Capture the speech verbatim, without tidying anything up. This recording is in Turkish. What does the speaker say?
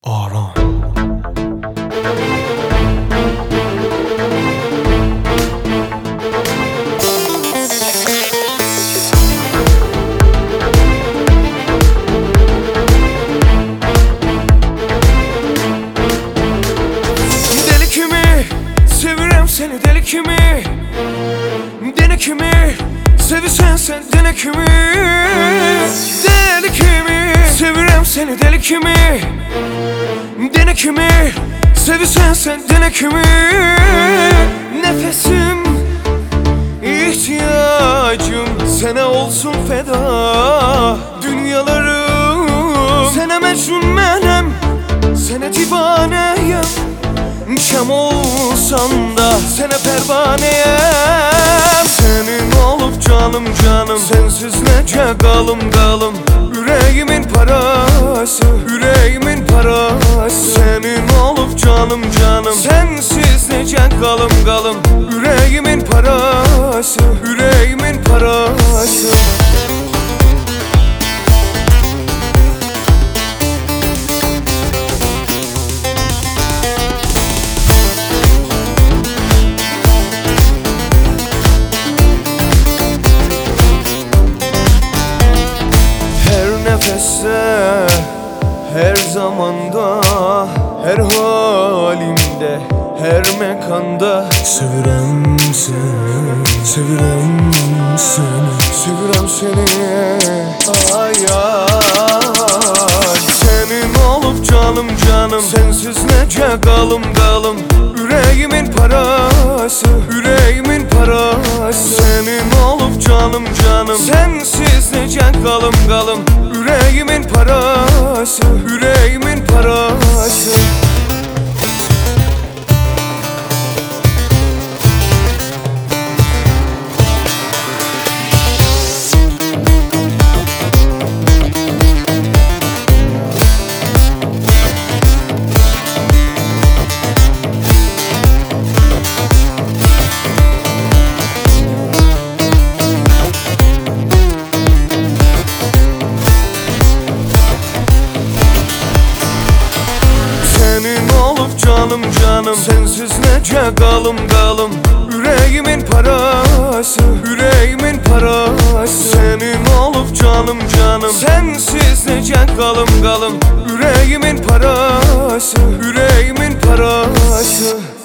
Aran. Deli kimi, sevirem seni deli kimi. Deli kimi, sevisen sen deli kimi. Deli kimi, sevirem seni deli kimi. Deli kimi, sevisen sen deli kimi. Nefesim, ihtiyacım sana olsun feda. Dünyalarım sana mecnun menem, sana divaneyim. Şam olsan da sana pervaneyim. Senin olup canım canım, sensiz nece kalım kalım. Yüreğimin parası, yüreğimin parası. Senin olup canım canım, sensiz nece kalım kalım. Yüreğimin parası, yüreğimin parası. Nefeste, her zamanda, her halimde, her mekanda sevirem seni, sevirem seni, sevirem seni. Ay ay, senin olup canım canım, sensiz nece kalım kalım. Yüreğimin parası, yüreğimin parası. Senin olup canım canım, sensiz nece kalım kalım. Yüreğimin parası, yüreğimin parası. Senin olup canım canım, sensiz nece kalım kalım. Yüreğimin parası, yüreğimin parası. Senin olup canım canım, sensiz nece kalım kalım. Yüreğimin parası, yüreğimin parası.